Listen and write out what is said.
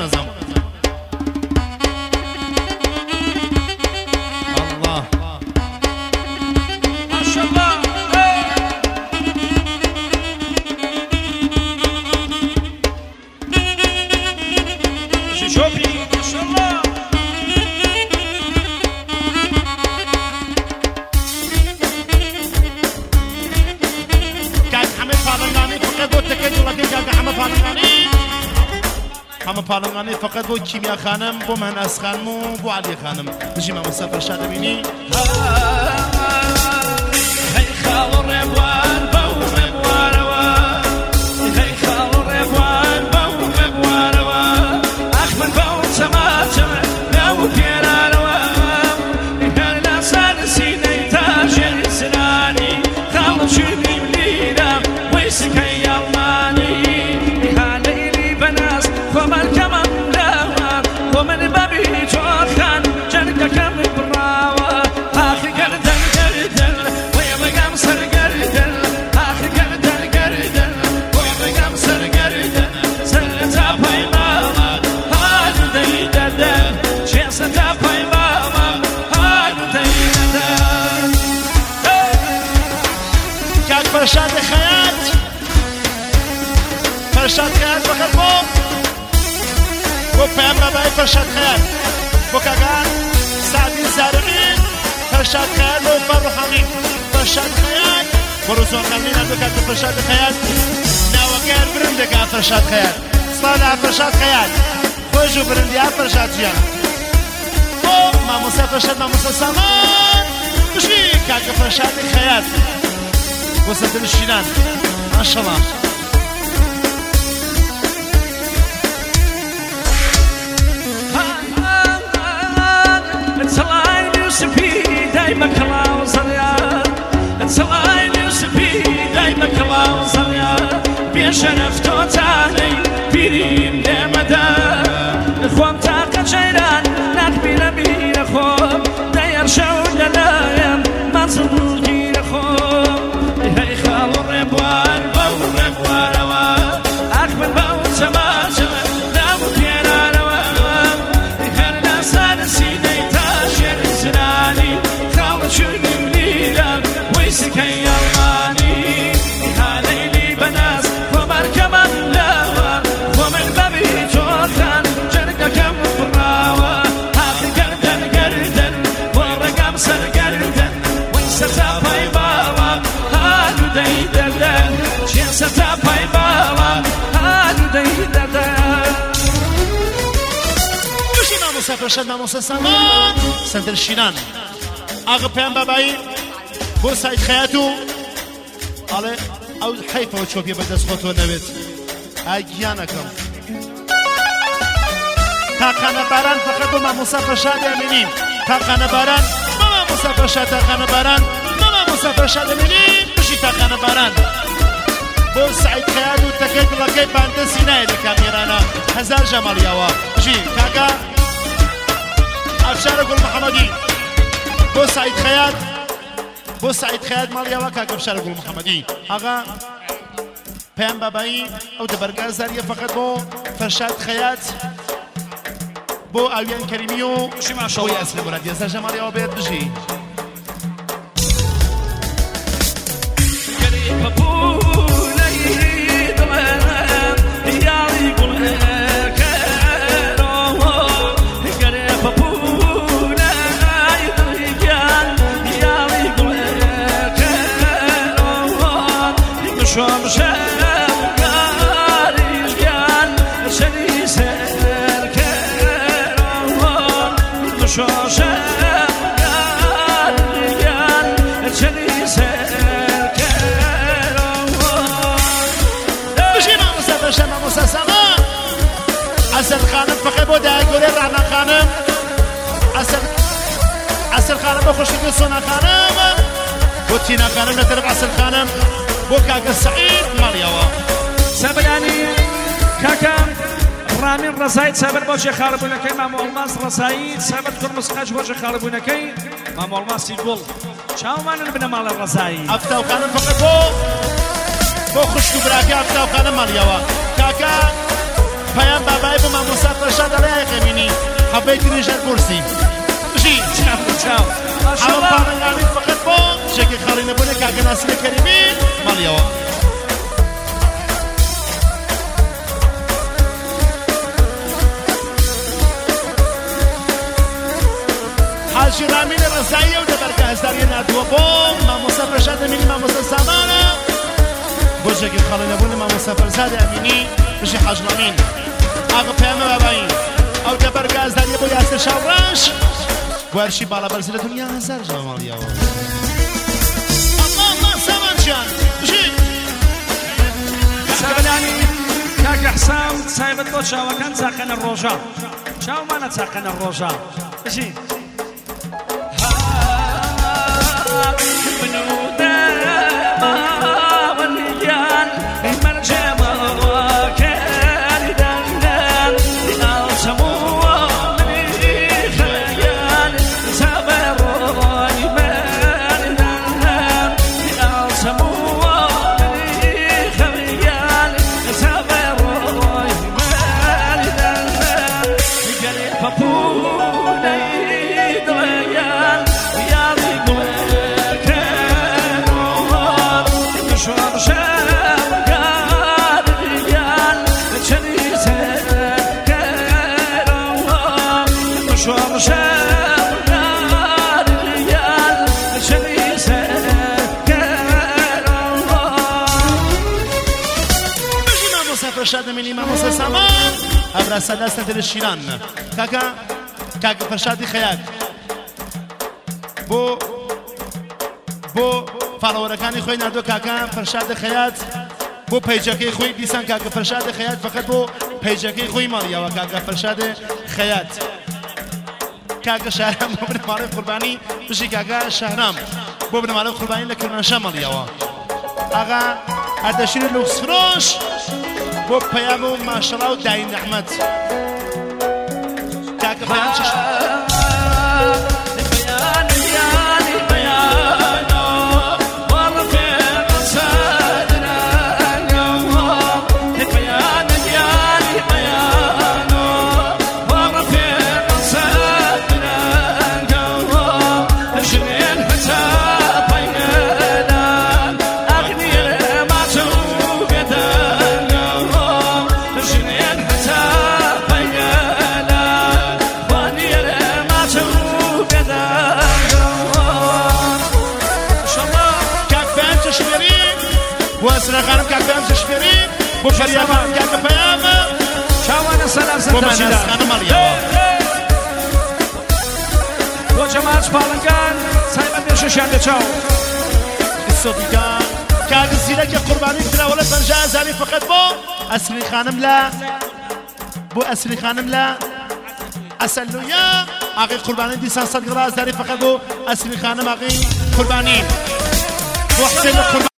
نظام الله ما شاء الله شوفي ما شاء الله كاك حمد فالنغاني فقط بو تكيد ولكن كاك حمد فالنغاني حمد فالنغاني فقط بو كيميا خانم بو مهناس خانم و بو علي خانم نجي ما مصطفى شاد بيني هي خال ربوان بو ربوان هي خال ربوان بو ربوان أخمن بو سمات لو كيران هلا صار سيدي تاج سناني خال شبي ملينا ويسكي يماني هالليلي بناس ومن كمان لا ومن بابي جوخان جنك كم براوة آخر قردن قردن ويبقى مصر قردن آخر قردن قردن ويبقى مصر قردن سلتا باي ماما هادو دي ددن شيستا باي ماما هادو دي ددن كاك فرشاد خيات فرشاد خيات فقط بو بيام باباي فرشاد خيات بو كاكان سعدي زارعين فرشاد خيات بو فرحانين فرشاد خيات بروسو خلين عندو كاك فرشاد خيات ناوكير برندك فرشاد خيات صلاة فرشاد خيات خوشو برندي فرشاد جيان بو ماموسا فرشاد ماموسا سامان بشي كاك فرشاد خيات بو سدل الشينان ما شاء الله تصلاين يوسفي دايما كلاو صريان تصلاين يوسفي دايما كلاو صريان بيشرف توتاني بيرين لمدى خوام تاقا جيران نقبي لبين خوام داير شون للايم منصر جير خوام هاي خال ربوان بو ربوان أكبر بو سما سما دامو كيران هرنا صار سيدي تاشر زناني خال شوقي مليلا ويسكي يماني هالليلي بناس ومن كمان لاوا ومن بابي جوخان جرقا كم براوا هاخي قردن قردن ورقم سر قردن ويستا باي بابا هادو دي دردن شيستا باي بابا هادو دي دردن مسافر شد ناموس سامان سندر شینان آقا پیام بابایی بو سعید خیاتو آله او حیفه و چوبیه به دست خودتو نوید اگیانکم تاقانه باران فقط ما مسافر شد امینیم تاقانه باران ما مسافر شد تاقانه باران ما مسافر شد امینیم بشی تاقانه باران بو سعید خیاتو تکید لکی بانده سینه لکامیرانا هزار جمالیاوا بشی کاکا افشار گل محمدی بو سعید خیات بو سعید خیات مالیا وکا افشار گل محمدی آقا پیام بابایی او دبرگاه زاریه فقط بو فرشاد خیات بو اویان کریمیو بو یاسر مرادی از جمالیا و بیاد بجی شام شام قاريش قال شني سر كرام شام شام قال شني سر كرام بشي ما مسافر شما مساسما عسل خانم فقط بود اگوری رحنا خانم عسل خانم بخوش که سونا خانم بود تینا خانم نترب عسل خانم بو كاكا سعيد ماليوا سبلاني كاكا رامين رسايد سبب بوشي خاربونكي مام الماس رسايد سبب ترمس خاش بوشي خاربونكي مام الماس يقول شاو ما نبنا مال الرسايد افتاو خانم فقط بو خشكو براكي افتاو خانم ماليوا كاكا پیام بابای بو ما مسافر بيت رجال كرسي جي چاو ما شاء حاول الله طارق فقط بو شكي خارين بونك كاك ناس الكريمين ماليوا حاجی رامین رضایی و دبرگاه هزاری نردو بوم ما مسافر شد امینی ما مسافر سامانه بوجه که خاله نبونه ما مسافر زاد امینی بشی حاج رامین آقا پیامه بابایی او دبرگاه هزاری بو یاسر شاورش ورشی بالا برزیل دنیا هزار جمالی او الله سامان جان بشی سابلانی کاک حسام سایبت بو چاوکان تاقن الروجا چاو مانا تاقن الروجا بشی فرشاد منی ما موسى سامان ابرا سداس تدل الشيران كاكا فرشادي خياك بو فالوركاني خوي نادو كاكا فرشاد خيات بو بيجاكي خوي ديسان كاكا فرشاد خيات فقط بو بيجاكي خوي ماليا وكاكا فرشاد خيات كاكا شهرام بو بن معروف قرباني بشي كاكا شهرام بو بن معروف قرباني لكن شماليا اغا ادشير لوكس فروش بو پیامو ماشاءالله و داین نعمت کاکا پیام چش واسنا خانم كاك بيام تشفيرين بو فريابان كاك بيام شاوانا سلام بو مناس خانم اليوم بو جماعة بالنگان سايبان بيشوشان دچاو الصديقة كاك الزيلك قرباني كلا ولا فنجا زاني فقط بو أسري خانم لا بو أسري خانم لا أسلو يا أغي قرباني دي سان صدق راز زاني فقط بو أسري خانم أغي قرباني بو حسين قرباني